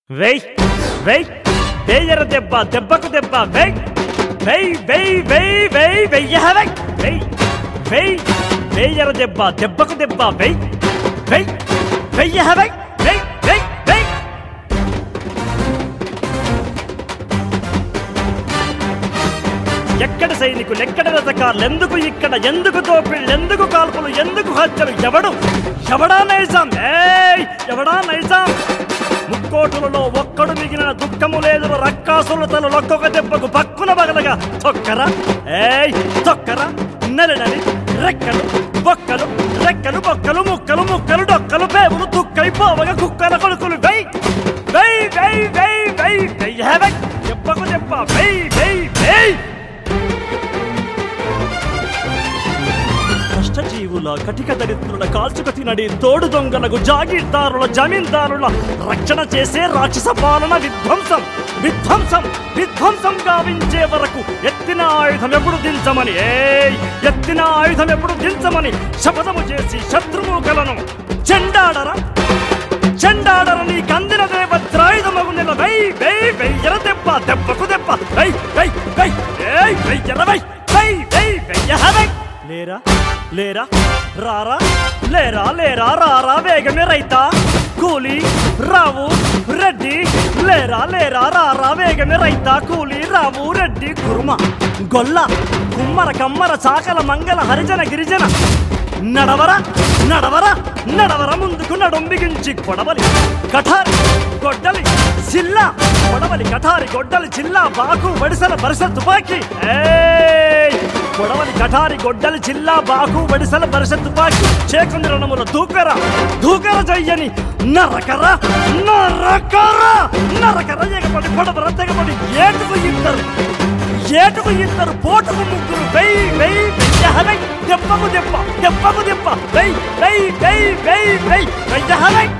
వెయ్ వెయ్ వేయర దెబ్బ దెబ్బకు దెబ్బ వెయ్ వెయ్ వెయ్ వెయ్ వెయ్ వెయ్య వెయ్ వెయ్ వెయ్ వేయర దెబ్బ దెబ్బకు దెబ్బ వెయ్ వెయ్ వెయ్య వెయ్ వెయ్ వెయ్ వెయ్ ఎక్కడ సైనికులు ఎక్కడ రథకారులు ఎందుకు ఇక్కడ ఎందుకు తోపిళ్ళు ఎందుకు కాల్పులు ఎందుకు హత్యలు ఎవడా నైజాం ఎవడా నైజాం ముక్కోటులలో ఒక్కడు మిగిలిన దుఃఖము లేదు రక్కాసుల తల ఒక్కొక్క దెబ్బకు పక్కున బగలగా తొక్కరా తొక్కరా నలి రెక్కలు బొక్కలు రెక్కలు బొక్కలు ముక్కలు ముక్కలు డొక్కలు పేవులు తుక్కైపోవగా కుక్కల కొడుకులు వెయ్ వెయ్ వెయ్ వెయ్ వెయ్ వెయ్య వెయ్ దెబ్బకు దెబ్బ వెయ్ వెయ్ వెయ్ కష్టజీవుల కటిక దరిద్రుల కాల్చుక తినడి తోడు దొంగలకు జాగీర్దారుల జమీందారుల రక్షణ చేసే రాక్షస పాలన విధ్వంసం విధ్వంసం విధ్వంసం గావించే వరకు ఎత్తిన ఆయుధం ఎప్పుడు దించమని ఎత్తిన ఆయుధం ఎప్పుడు దించమని శపథము చేసి శత్రుముఖలను చెండాడరా చెండాడర నీ కందిన దేవత్రాయుధమగు నెల వెయ్ వెయ్ వెయ్యర దెబ్బ దెబ్బకు దెబ్బ వెయ్ వెయ్ వెయ్ వెయ్యర వెయ్ వెయ్ వెయ్ వెయ్య వెయ్ లేరా లేరా రారా లేరా లేరా రారా వేగమే రైతా కూలి రావు రెడ్డి లేరా లేరా రారా వేగమే రైతా కూలి రావు రెడ్డి కుర్మ గొల్ల కుమ్మర కమ్మర చాకల మంగళ హరిజన గిరిజన నడవరా నడవరా నడవర ముందుకు నడుం బిగించి కొడవలి కఠారి గొడ్డలి జిల్లా కొడవలి కఠారి గొడ్డలి జిల్లా బాకు వడిసల బరిస తుపాకి కొడవలి కఠారి గొడ్డలి జిల్లా బాకు వడిసల బరిస తుపాకి చేకుంది రణముల దూకర జయ్యని నరకరా నరకరా నరకర ఎగపడి పొడవర తెగపడి ఏటుకు ఇద్దరు పోటుకు ముగ్గురు వెయ్ వెయ్ వెయ్య దెబ్బకు దెబ్బ దెబ్బకు దెబ్బ వెయ్ వెయ్ వెయ్ వెయ్ వెయ్ వెయ్య